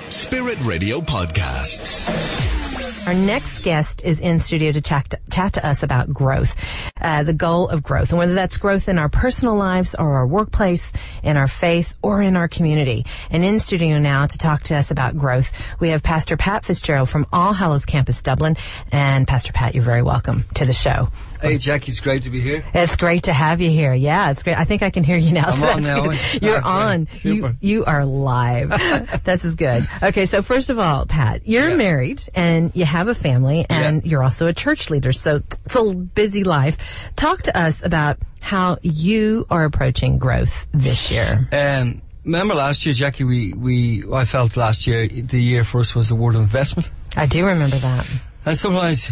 Spirit Radio Podcasts. Our next guest is in studio to chat to us about growth, the goal of growth, and whether that's growth in our personal lives or our workplace, in our faith, or in our community. And in studio now to talk to us about growth, we have Pastor Pat Fitzgerald from All Hallows Campus Dublin. And Pastor Pat, you're very welcome to the show. Hey, Jackie, it's great to be here. It's great to have you here. Yeah, it's great. I think I can hear you now. I'm on now. You're on. Super. You are live. This is good. Okay, so first of all, Pat, you're married and you have a family and you're also a church leader, so it's a busy life. Talk to us about how you are approaching growth this year. Remember last year, Jackie, I felt last year, the year for us was the word investment. I do remember that. And sometimes,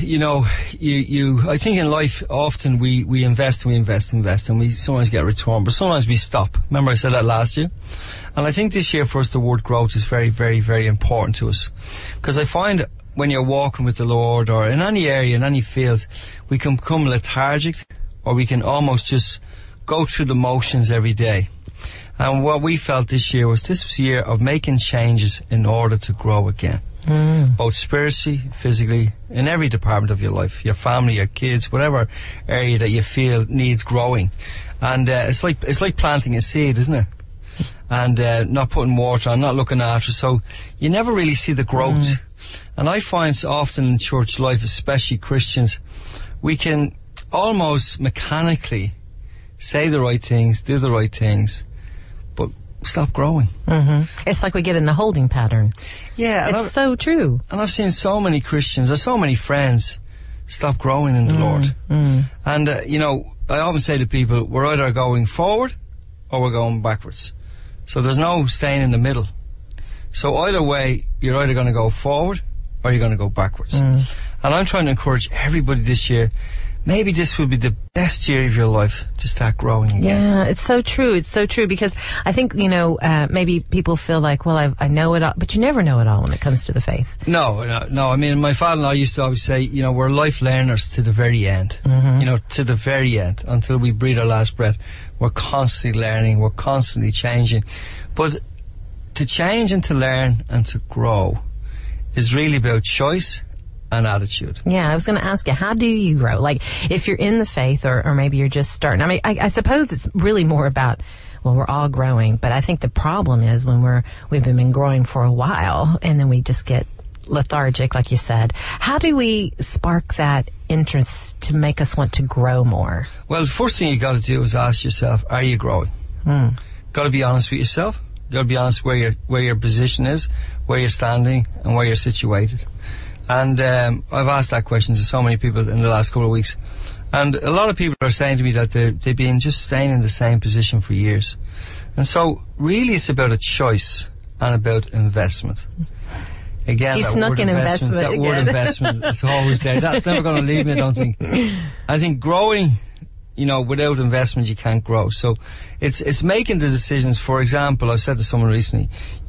I think in life, often we invest, and we sometimes get a return, but sometimes we stop. Remember I said that last year? And I think this year for us, the word growth is very, very, very important to us. Because I find when you're walking with the Lord, or in any area, in any field, we can become lethargic, or we can almost just go through the motions every day. And what we felt this was a year of making changes in order to grow again. Both spiritually, physically, in every department of your life, your family, your kids, whatever area that you feel needs growing. And it's like planting a seed, isn't it? And not putting water on, not looking after, so you never really see the growth. And I find often in church life, especially Christians, we can almost mechanically say the right things, do the right things, but stop growing. It's like we get in a holding pattern. Yeah. It's so true. And I've seen so many Christians, or so many friends, stop growing in the Lord. And, I often say to people, we're either going forward or we're going backwards. So there's no staying in the middle. So either way, you're either going to go forward or you're going to go backwards. And I'm trying to encourage everybody this year, maybe this would be the best year of your life to start growing again. Yeah, it's so true. It's so true, because I think, maybe people feel like, well, I know it all, but you never know it all when it comes to the faith. No. I mean, my father and I used to always say, we're life learners to the very end. To the very end, until we breathe our last breath. We're constantly learning, we're constantly changing. But to change and to learn and to grow is really about choice and attitude. Yeah, I was going to ask you, how do you grow? Like, if you're in the faith, or maybe you're just starting. I mean, I suppose it's really more about, well, we're all growing, but I think the problem is when we've been growing for a while, and then we just get lethargic, like you said. How do we spark that interest to make us want to grow more? Well, the first thing you got to do is ask yourself, are you growing? Got to be honest with yourself. Got to be honest where your position is, where you're standing, and where you're situated. And I've asked that question to so many people in the last couple of weeks. And a lot of people are saying to me that they've been just staying in the same position for years. And so really it's about a choice and about investment. Again, that word investment is always there. That's never going to leave me, I don't think. I think growing, without investment you can't grow. So it's making the decisions. For example, I said to someone recently,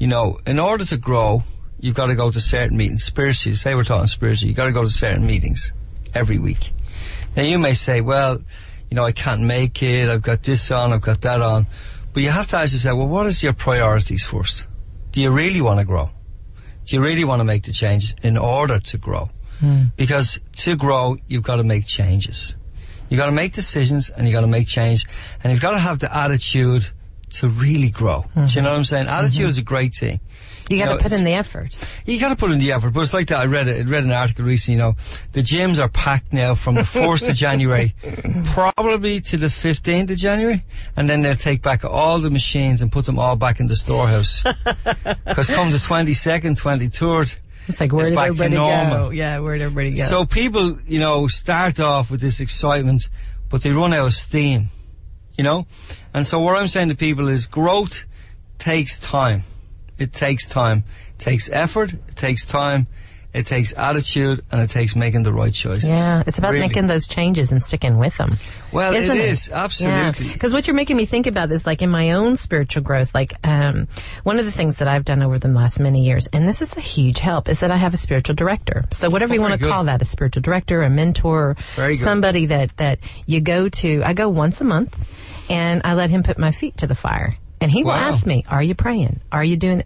in order to grow, you've got to go to certain meetings. Spiritually, say we're talking spiritually, you've got to go to certain meetings every week. Now you may say, well, I can't make it, I've got this on, I've got that on. But you have to ask yourself, well, what is your priorities first? Do you really want to grow? Do you really want to make the changes in order to grow? Because to grow, you've got to make changes. You've got to make decisions and you've got to make change. And you've got to have the attitude to really grow. Do you know what I'm saying? Attitude is a great thing. You got to put in the effort. You got to put in the effort, but it's like that. I read an article recently. The gyms are packed now from the 1st of January, probably to the 15th of January, and then they'll take back all the machines and put them all back in the storehouse. Because come the 22nd, 23rd, it's like, where did everybody go? Yeah, where did everybody go? So people, start off with this excitement, but they run out of steam, And so what I'm saying to people is, growth takes time. It takes time. It takes effort. It takes time. It takes attitude, and it takes making the right choices. Yeah, it's about making those changes and sticking with them. Well, it is, absolutely. Because what you're making me think about is, like, in my own spiritual growth, like, one of the things that I've done over the last many years, and this is a huge help, is that I have a spiritual director. So whatever you want to call that, a spiritual director, a mentor, somebody that you go to. I go once a month, and I let him put my feet to the fire. And he will Wow. ask me, are you praying? Are you doing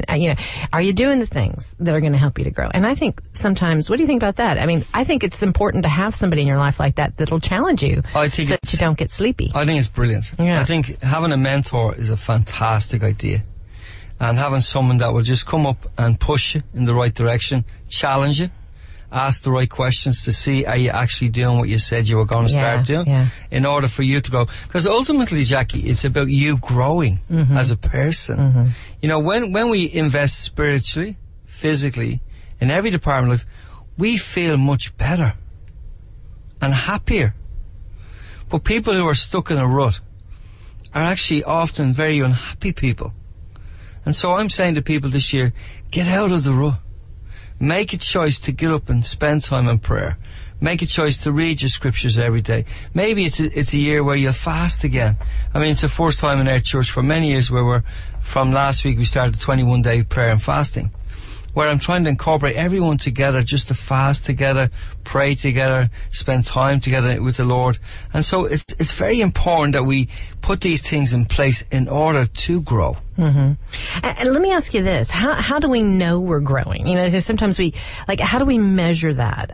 the things that are going to help you to grow? And I think sometimes, what do you think about that? I mean, I think it's important to have somebody in your life like that that'll challenge you I think so that you don't get sleepy. I think it's brilliant. Yeah. I think having a mentor is a fantastic idea. And having someone that will just come up and push you in the right direction, challenge you, ask the right questions to see are you actually doing what you said you were going to start doing in order for you to grow. Because ultimately, Jackie, it's about you growing as a person. You know, when we invest spiritually, physically, in every department of life, we feel much better and happier. But people who are stuck in a rut are actually often very unhappy people. And so I'm saying to people this year, get out of the rut. Make a choice to get up and spend time in prayer. Make a choice to read your scriptures every day. Maybe it's a year where you'll fast again. I mean, it's the first time in our church for many years where from last week we started 21-day prayer and fasting, where I'm trying to incorporate everyone together just to fast together, pray together, spend time together with the Lord. And so it's very important that we put these things in place in order to grow. And let me ask you this. How do we know we're growing? You know, because sometimes how do we measure that?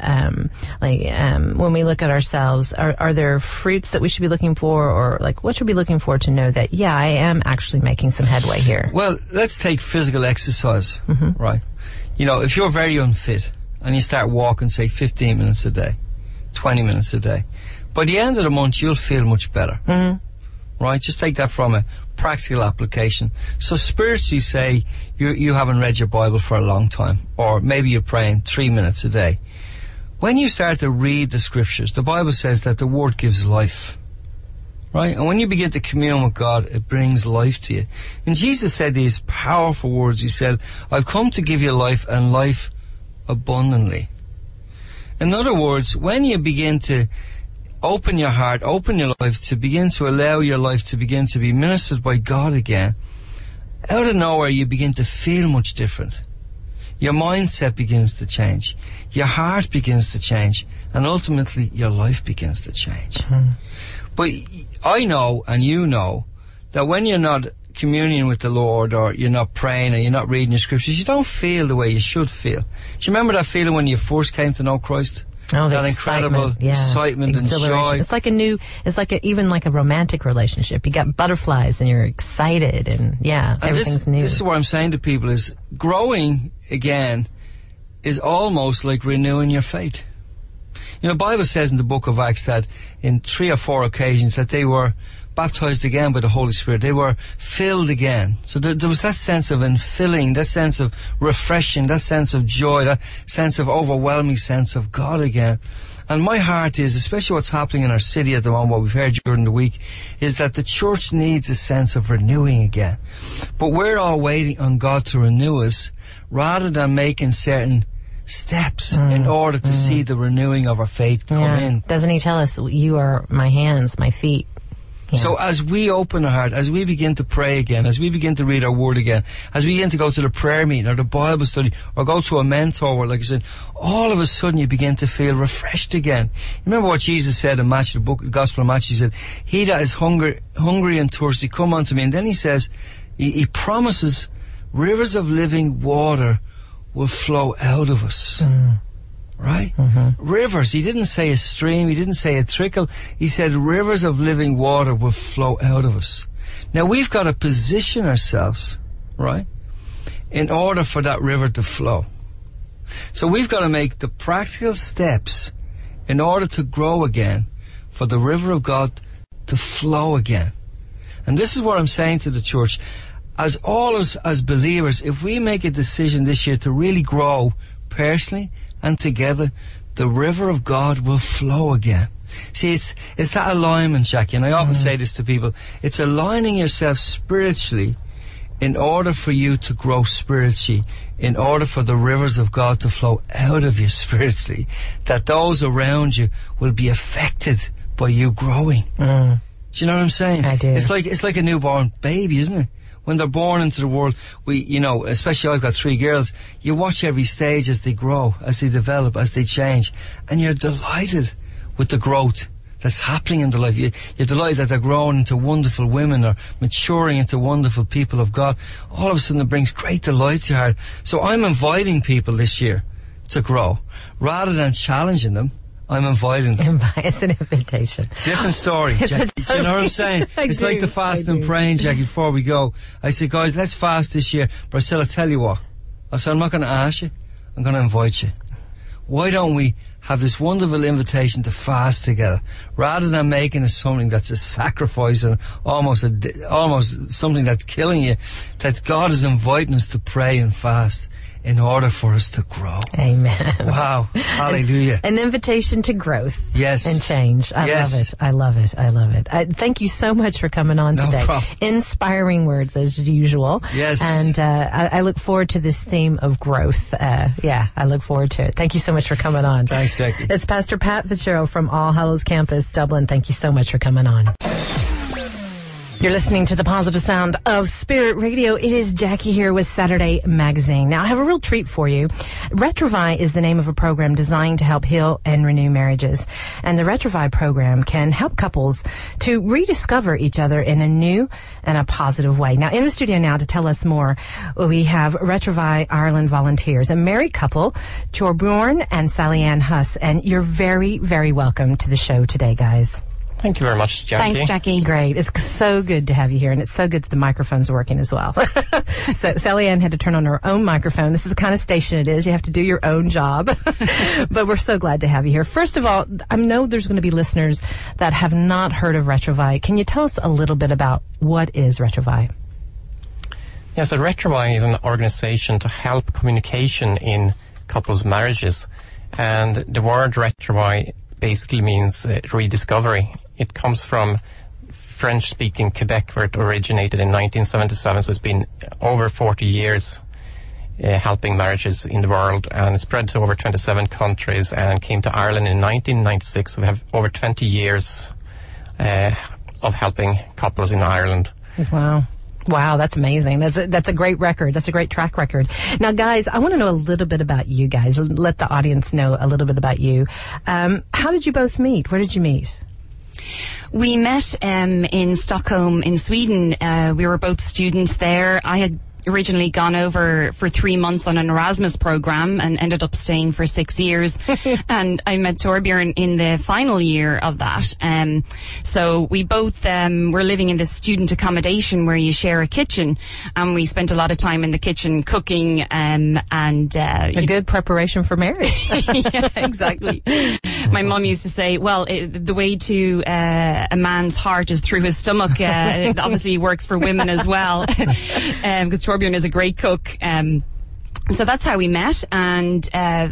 When we look at ourselves, are there fruits that we should be looking for, or what should we be looking for to know that, yeah, I am actually making some headway here? Well, let's take physical exercise, right? You know, if you're very unfit and you start walking, say, 15 minutes a day, 20 minutes a day, by the end of the month, you'll feel much better. Right? Just take that from a practical application. So spiritually, say you haven't read your Bible for a long time, or maybe you're praying 3 minutes a day. When you start to read the scriptures, the Bible says that the word gives life. Right? And when you begin to commune with God, it brings life to you. And Jesus said these powerful words. He said, I've come to give you life, and life abundantly. In other words, when you begin to open your heart, open your life, to begin to allow your life to begin to be ministered by God again, out of nowhere you begin to feel much different. Your mindset begins to change. Your heart begins to change. And ultimately, your life begins to change. But I know, and you know, that when you're not communing with the Lord, or you're not praying, or you're not reading your scriptures, you don't feel the way you should feel. Do you remember that feeling when you first came to know Christ? Oh, that incredible excitement and joy. It's like even like a romantic relationship. You got butterflies and you're excited, and everything's new. This is what I'm saying to people is growing again is almost like renewing your faith. You know, the Bible says in the book of Acts that in 3 or 4 occasions that they were baptized again by the Holy Spirit. They were filled again. So there was that sense of infilling, that sense of refreshing, that sense of joy, that sense of overwhelming sense of God again. And my heart is, especially what's happening in our city at the moment, what we've heard during the week, is that the church needs a sense of renewing again. But we're all waiting on God to renew us rather than making certain steps in order to see the renewing of our faith come in. Doesn't he tell us, you are my hands, my feet? Yeah. So as we open our heart, as we begin to pray again, as we begin to read our word again, as we begin to go to the prayer meeting or the Bible study or go to a mentor where, like I said, all of a sudden you begin to feel refreshed again. Remember what Jesus said in Matthew, the book, the Gospel of Matthew, he said, he that is hungry and thirsty, come unto me. And then he says, he promises rivers of living water will flow out of us. Right? Rivers. He didn't say a stream. He didn't say a trickle. He said rivers of living water will flow out of us. Now we've got to position ourselves, right, in order for that river to flow. So we've got to make the practical steps in order to grow again, for the river of God to flow again. And this is what I'm saying to the church. As believers, if we make a decision this year to really grow personally and together, the river of God will flow again. See, it's that alignment, Jackie, and I often say this to people. It's aligning yourself spiritually in order for you to grow spiritually, in order for the rivers of God to flow out of you spiritually, that those around you will be affected by you growing. Do you know what I'm saying? I do. It's like a newborn baby, isn't it? When they're born into the world, especially I've got 3 girls, you watch every stage as they grow, as they develop, as they change, and you're delighted with the growth that's happening in their life. You're delighted that they're growing into wonderful women or maturing into wonderful people of God. All of a sudden it brings great delight to your heart. So I'm inviting people this year to grow. Rather than challenging them, I'm inviting them. It's an invitation. Different story, Jackie. Do you know what I'm saying? It's like the fasting and praying, Jackie, before we go. I say, guys, let's fast this year. But I said, I'll tell you what. I said, I'm not going to ask you. I'm going to invite you. Why don't we have this wonderful invitation to fast together, rather than making it something that's a sacrifice and almost something that's killing you, that God is inviting us to pray and fast in order for us to grow. Amen. Wow. Hallelujah. An invitation to growth. Yes. And change. I love it. I love it. I love it. Thank you so much for coming on today. No problem. Inspiring words as usual. Yes. And I look forward to this theme of growth. I look forward to it. Thank you so much for coming on. Thanks, Jackie. It's Pastor Pat Fitzgerald from All Hallows Campus, Dublin. Thank you so much for coming on. You're listening to the positive sound of Spirit Radio. It is Jackie here with Saturday Magazine. Now, I have a real treat for you. Retrouvaille is the name of a program designed to help heal and renew marriages. And the Retrouvaille program can help couples to rediscover each other in a new and a positive way. Now, in the studio now to tell us more, we have Retrouvaille Ireland volunteers, a married couple, Torbjorn and Sally Ann Huss. And you're very, very welcome to the show today, guys. Thank you very much, Jackie. Thanks, Jackie. Great. It's so good to have you here, and it's so good that the microphone's working as well. So Sally Ann had to turn on her own microphone. This is the kind of station it is. You have to do your own job. But we're so glad to have you here. First of all, I know there's going to be listeners that have not heard of Retrouvaille. Can you tell us a little bit about what is Retrouvaille? Yes, so Retrouvaille is an organization to help communication in couples' marriages. And the word Retrouvaille basically means rediscovery. It comes from French-speaking Quebec, where it originated in 1977, so it's been over 40 years helping marriages in the world, and spread to over 27 countries, and came to Ireland in 1996. So we have over 20 years of helping couples in Ireland. Wow. Wow, that's amazing. That's a great record. That's a great track record. Now, guys, I want to know a little bit about you guys. Let the audience know a little bit about you. How did you both meet? Where did you meet? We met in Stockholm, in Sweden. We were both students there. I had originally gone over for 3 months on an Erasmus program and ended up staying for 6 years. And I met Torbjorn in the final year of that. So we both were living in this student accommodation where you share a kitchen, and we spent a lot of time in the kitchen cooking and a good preparation for marriage. Yeah, exactly. My mum used to say, well, the way to a man's heart is through his stomach. It obviously works for women as well, because Torbjorn is a great cook. So that's how we met, and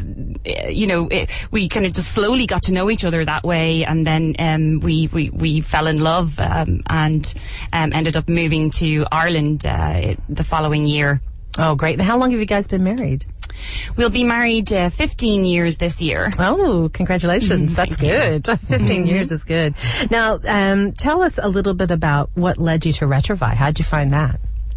we kind of just slowly got to know each other that way, and then we fell in love and ended up moving to Ireland the following year. Oh, great! And how long have you guys been married? We'll be married 15 years this year. Oh, congratulations. That's good. 15 years is good. Now, tell us a little bit about what led you to Retrouvaille. How'd you find that?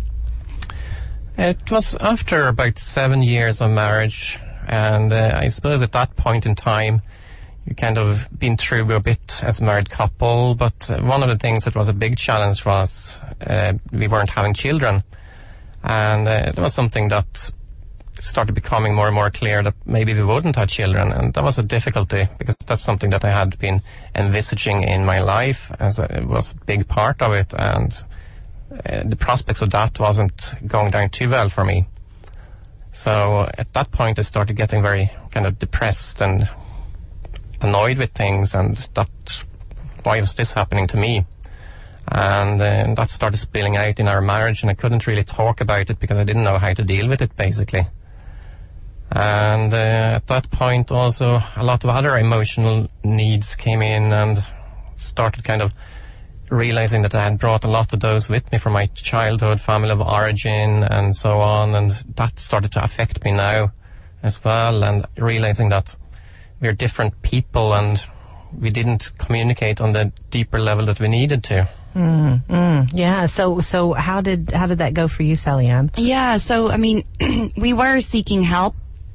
It was after about 7 years of marriage, and I suppose at that point in time you kind of been through a bit as a married couple, but one of the things that was a big challenge was we weren't having children, and it was something that started becoming more and more clear that maybe we wouldn't have children, and that was a difficulty because that's something that I had been envisaging in my life, as it was a big part of it, and the prospects of that wasn't going down too well for me. So at that point I started getting very kind of depressed and annoyed with things, and that, why was this happening to me? And that started spilling out in our marriage, and I couldn't really talk about it because I didn't know how to deal with it, basically. And at that point also a lot of other emotional needs came in, and started kind of realizing that I had brought a lot of those with me from my childhood, family of origin, and so on, and that started to affect me now as well, and realizing that we're different people and we didn't communicate on the deeper level that we needed to. Yeah. So how did that go for you, Sally Ann? Yeah. So I mean, we were seeking help.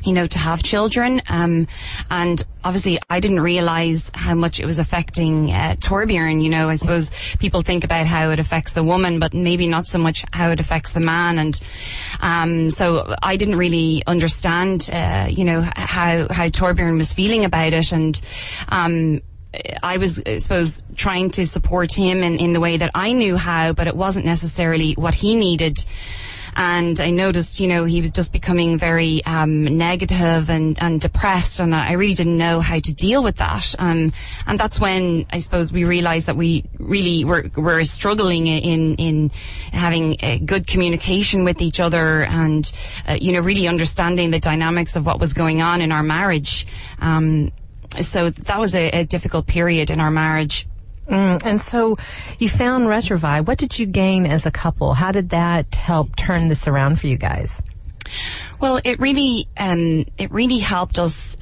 to have children. And obviously I didn't realize how much it was affecting Torbjörn. I suppose people think about how it affects the woman, but maybe not so much how it affects the man. And so I didn't really understand, how Torbjörn was feeling about it. And I was, I suppose, trying to support him in the way that I knew how, but it wasn't necessarily what he needed. And I noticed, he was just becoming very negative and depressed, and I really didn't know how to deal with that. And that's when I suppose we realized that we really were struggling in having good communication with each other, and really understanding the dynamics of what was going on in our marriage. So that was a difficult period in our marriage. And so you found Retrovi. What did you gain as a couple? How did that help turn this around for you guys? Well, it really helped us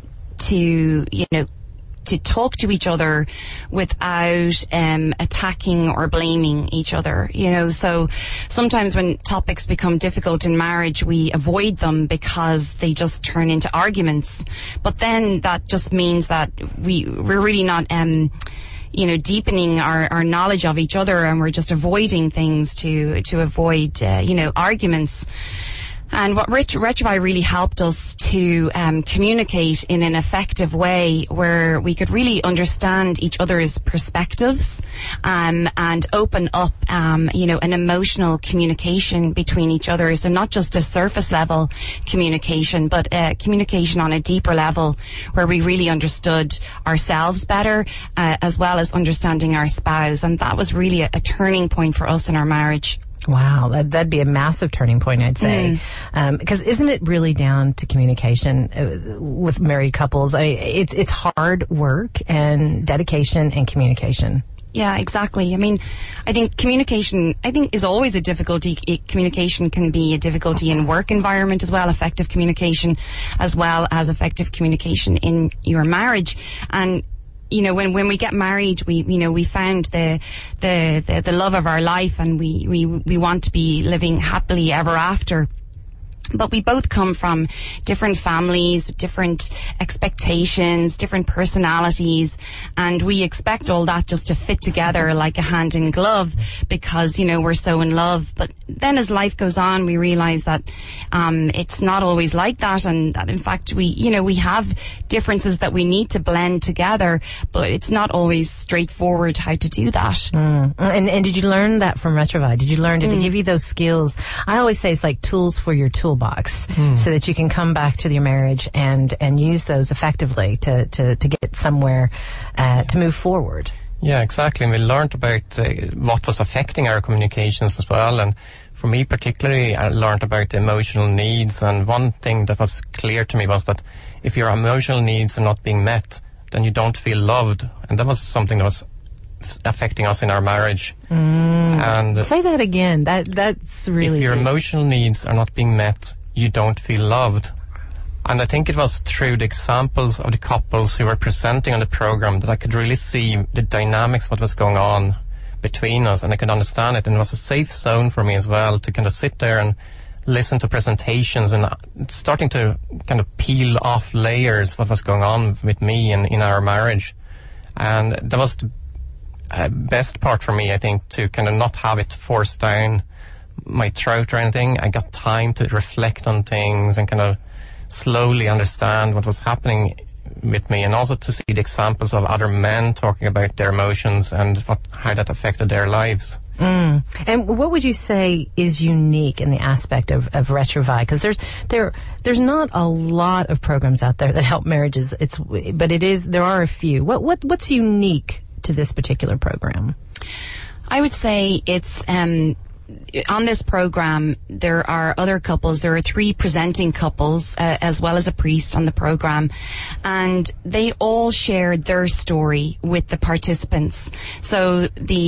to talk to each other without attacking or blaming each other. So sometimes when topics become difficult in marriage, we avoid them because they just turn into arguments. But then that just means that we're really not deepening our knowledge of each other, and we're just avoiding things to avoid arguments. And what Retrovi really helped us to communicate in an effective way, where we could really understand each other's perspectives and open up, an emotional communication between each other. So not just a surface level communication, but communication on a deeper level, where we really understood ourselves better, as well as understanding our spouse. And that was really a turning point for us in our marriage. Wow, that'd be a massive turning point, I'd say. Because isn't it really down to communication with married couples? It's hard work and dedication and communication. Yeah, exactly. I mean, I think communication, is always a difficulty. Communication can be a difficulty in work environment as well, effective communication, as well as effective communication in your marriage. And when we get married, we found the love of our life, and we want to be living happily ever after. But we both come from different families, different expectations, different personalities, and we expect all that just to fit together like a hand in glove because, we're so in love. But then as life goes on, we realize that it's not always like that, and that in fact we have differences that we need to blend together, but it's not always straightforward how to do that. And did you learn that from Retrovi? Did it give you those skills? I always say it's like tools for your toolbox, so that you can come back to your marriage and use those effectively to get somewhere, to move forward. Yeah, exactly. And we learned about what was affecting our communications as well. And for me particularly, I learned about the emotional needs. And one thing that was clear to me was that if your emotional needs are not being met, then you don't feel loved. And that was something that was affecting us in our marriage. And say that again. That's really if your deep. emotional needs are not being met, you don't feel loved. And I think it was through the examples of the couples who were presenting on the program that I could really see the dynamics, what was going on between us, and I could understand it. And it was a safe zone for me as well to kind of sit there and listen to presentations and starting to kind of peel off layers what was going on with me and in our marriage. And that was the best part for me, I think, to kind of not have it forced down my throat or anything. I got time to reflect on things and kind of slowly understand what was happening with me, and also to see the examples of other men talking about their emotions and how that affected their lives. And what would you say is unique in the aspect of Retrovi? Because there's not a lot of programs out there that help marriages. There are a few. What's unique to this particular program? I would say it's on this program, there are other couples. There are 3 presenting couples, as well as a priest on the program, and they all share their story with the participants. So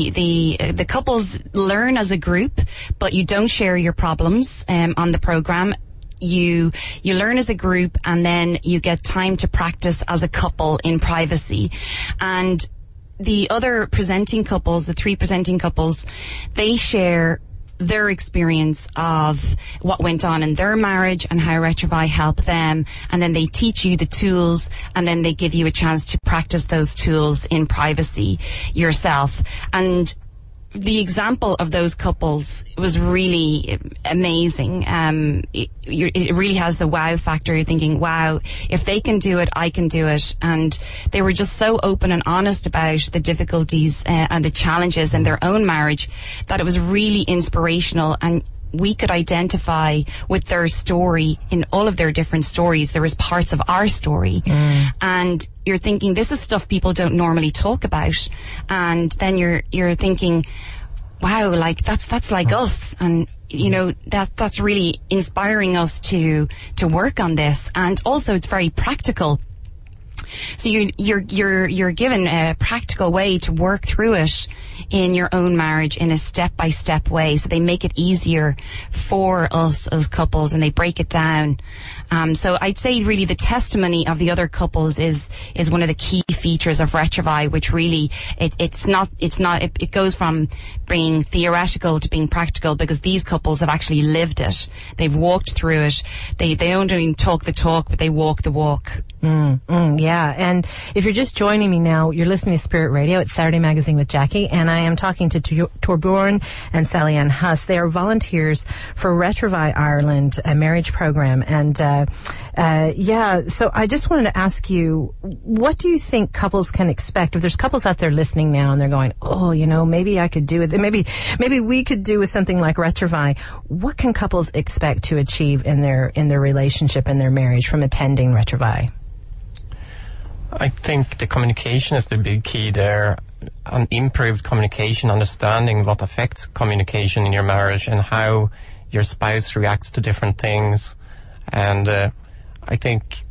the couples learn as a group, but you don't share your problems on the program. You learn as a group, and then you get time to practice as a couple in privacy. And the other presenting couples, the 3 presenting couples, they share their experience of what went on in their marriage and how Retrofy helped them, and then they teach you the tools, and then they give you a chance to practice those tools in privacy yourself. And the example of those couples was really amazing. It really has the wow factor. You're thinking, wow, if they can do it, I can do it. And they were just so open and honest about the difficulties and the challenges in their own marriage that it was really inspirational. And we could identify with their story. In all of their different stories, there was parts of our story. And you're thinking, this is stuff people don't normally talk about. And then you're thinking, wow, like that's like us. And you know, that's really inspiring us to work on this. And also it's very practical. So you're given a practical way to work through it in your own marriage in a step-by-step way. So they make it easier for us as couples, and they break it down. So I'd say really the testimony of the other couples is one of the key features of Retrofy, which really it goes from being theoretical to being practical, because these couples have actually lived it. They've walked through it. They don't only talk the talk, but they walk the walk. Yeah, and if you're just joining me now, you're listening to Spirit Radio. It's Saturday Magazine with Jackie, and I am talking to Torbjorn and Sally Ann Huss. They are volunteers for Retrofy Ireland, a marriage program. And so I just wanted to ask you, what do you think couples can expect? If there's couples out there listening now and they're going, oh, you know, maybe I could do it. Maybe we could do with something like Retrofy. What can couples expect to achieve in their relationship and their marriage from attending Retrofy? I think the communication is the big key there. An improved communication, understanding what affects communication in your marriage and how your spouse reacts to different things. And I think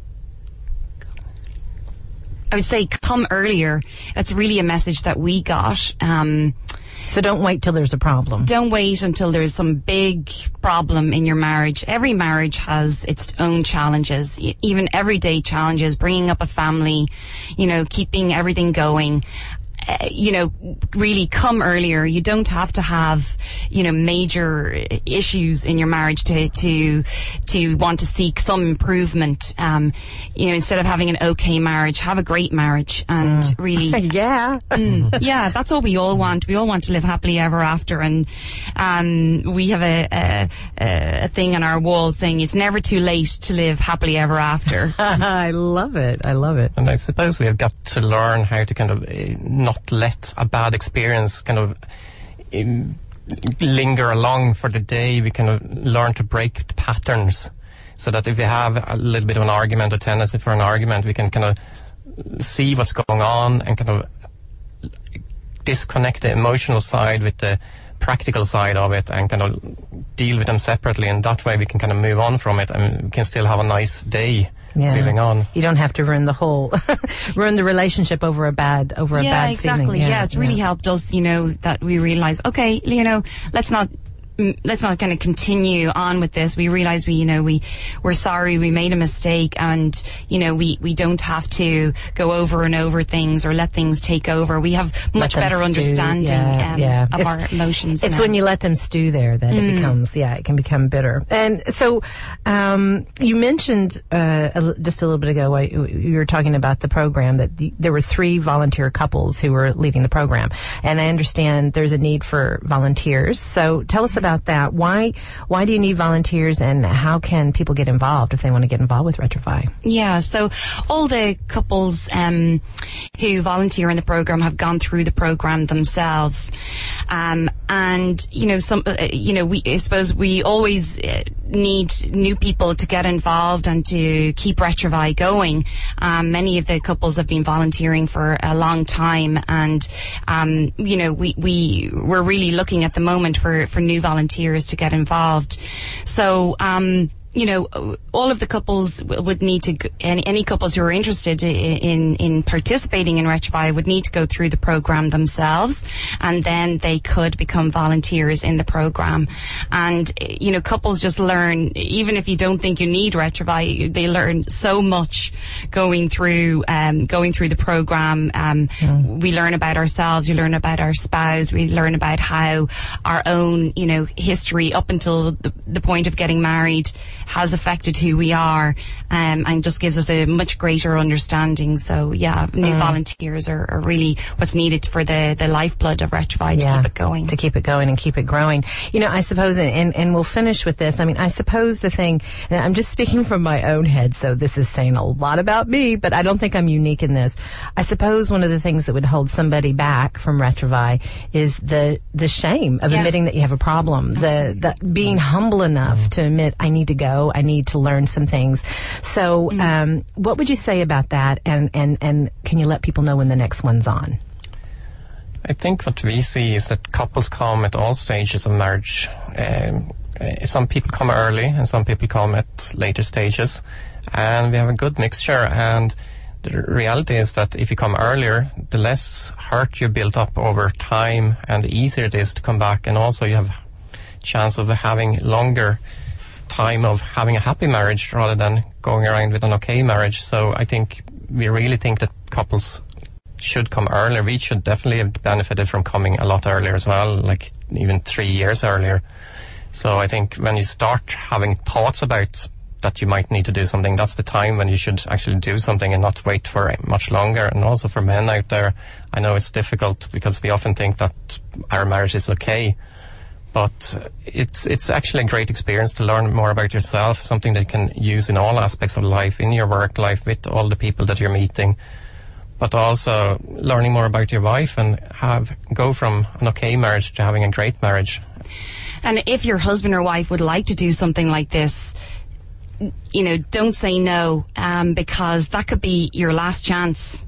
I would say come earlier. That's really a message that we got. So don't wait till there's a problem. Don't wait until there's some big problem in your marriage. Every marriage has its own challenges, even everyday challenges, bringing up a family, you know, keeping everything going. Really come earlier. You don't have to have, major issues in your marriage to want to seek some improvement. Instead of having an okay marriage, have a great marriage, and really, yeah, that's what we all want. We all want to live happily ever after, and we have a thing on our wall saying it's never too late to live happily ever after. I love it. And I suppose we have got to learn how to kind of not let a bad experience kind of linger along for the day. We kind of learn to break the patterns, so that if we have a little bit of an argument or tendency for an argument, we can kind of see what's going on and kind of disconnect the emotional side with the practical side of it and kind of deal with them separately, and that way we can kind of move on from it and we can still have a nice day. Yeah. Moving on. You don't have to ruin ruin the relationship over a bad feeling. Exactly. Yeah, it's really helped us, that we realize, okay, let's not kind of continue on with this. We realize we're sorry, we made a mistake, and we don't have to go over and over things or let things take over. We have much better understanding of our emotions. It's when you let them stew there that it becomes, it can become bitter. And so you mentioned just a little bit ago, you were talking about the program, that there were 3 volunteer couples who were leading the program, and I understand there's a need for volunteers. So tell us about that. Why do you need volunteers, and how can people get involved if they want to get involved with Retrofy? Yeah, so all the couples who volunteer in the program have gone through the program themselves, and I suppose we always need new people to get involved and to keep Retrofy going. Many of the couples have been volunteering for a long time, and we're really looking at the moment for new volunteers to get involved. So all of the couples would need to, any couples who are interested in participating in Retrify would need to go through the program themselves, and then they could become volunteers in the program. And, couples just learn, even if you don't think you need Retrify, they learn so much going through the program. We learn about ourselves, we learn about our spouse, we learn about how our own, history up until the point of getting married has affected who we are, and just gives us a much greater understanding. So new volunteers are really what's needed for the lifeblood of Retrify to keep it going. To keep it going and keep it growing. I suppose, and we'll finish with this, I suppose the thing, and I'm just speaking from my own head, so this is saying a lot about me, but I don't think I'm unique in this. I suppose one of the things that would hold somebody back from Retrify is the shame of admitting that you have a problem, the being humble enough to admit, I need to go, I need to learn some things. So what would you say about that, and can you let people know when the next one's on? I think what we see is that couples come at all stages of marriage. Some people come early and some people come at later stages, and we have a good mixture. And the reality is that if you come earlier, the less hurt you build up over time and the easier it is to come back, and also you have chance of having longer time of having a happy marriage rather than going around with an okay marriage. So I think we really think that couples should come earlier. We should definitely have benefited from coming a lot earlier as well, like even 3 years earlier. So I think when you start having thoughts about that you might need to do something, that's the time when you should actually do something and not wait for much longer. And also for men out there, I know it's difficult because we often think that our marriage is okay. But it's actually a great experience to learn more about yourself, something that you can use in all aspects of life, in your work life, with all the people that you're meeting, but also learning more about your wife and go from an okay marriage to having a great marriage. And if your husband or wife would like to do something like this, don't say no, because that could be your last chance.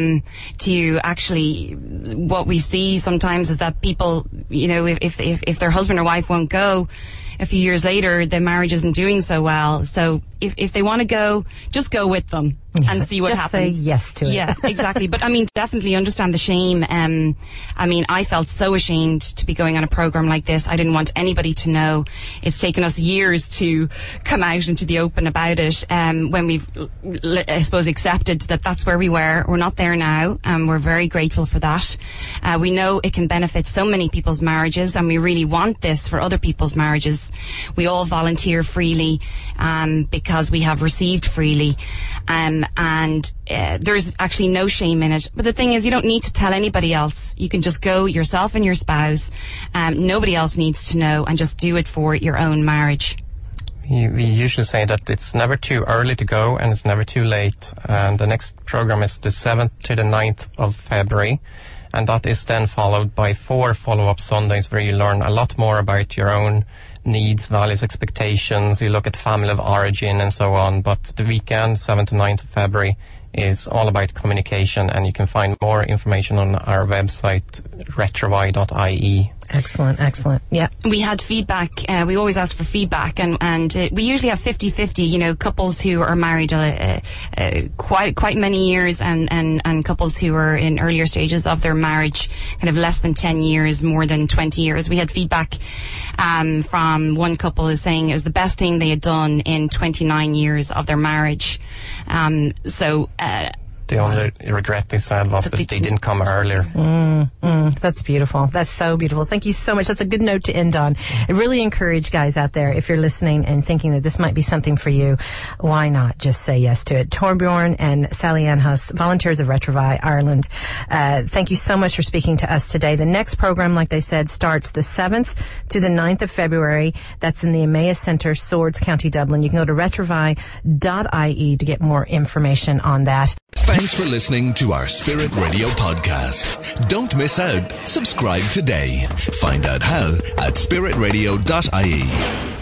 To actually, what we see sometimes is that people, if their husband or wife won't go, a few years later, their marriage isn't doing so well. So if they want to go, just go with them and see what happens. Say yes to it. Yeah, exactly. But definitely understand the shame. I felt so ashamed to be going on a program like this. I didn't want anybody to know. It's taken us years to come out into the open about it. When we've, I suppose, accepted that that's where we were. We're not there now. We're very grateful for that. We know it can benefit so many people's marriages, and we really want this for other people's marriages. We all volunteer freely, because we have received freely. And there's actually no shame in it. But the thing is, you don't need to tell anybody else. You can just go yourself and your spouse. Nobody else needs to know, and just do it for your own marriage. We usually say that it's never too early to go and it's never too late. And the next program is the 7th to the 9th of February. And that is then followed by 4 follow-up Sundays where you learn a lot more about your own needs, values, expectations. You look at family of origin and so on. But the weekend, 7th to 9th of February, is all about communication, and you can find more information on our website, retrify.ie. Excellent. Yeah. We had feedback. We always ask for feedback, and we usually have 50-50. Couples who are married quite many years, and couples who are in earlier stages of their marriage, kind of less than 10 years, more than 20 years. We had feedback from one couple who's saying it was the best thing they had done in 29 years of their marriage. The only regret they said was that they didn't come earlier. That's beautiful. That's so beautiful. Thank you so much. That's a good note to end on. I really encourage guys out there, if you're listening and thinking that this might be something for you, why not just say yes to it? Torbjorn and Sally Ann Huss, volunteers of Retrify Ireland. Thank you so much for speaking to us today. The next program, like they said, starts the 7th to the 9th of February. That's in the Emmaus Centre, Swords, County Dublin. You can go to retrify.ie to get more information on that. Thanks for listening to our Spirit Radio podcast. Don't miss out. Subscribe today. Find out how at spiritradio.ie.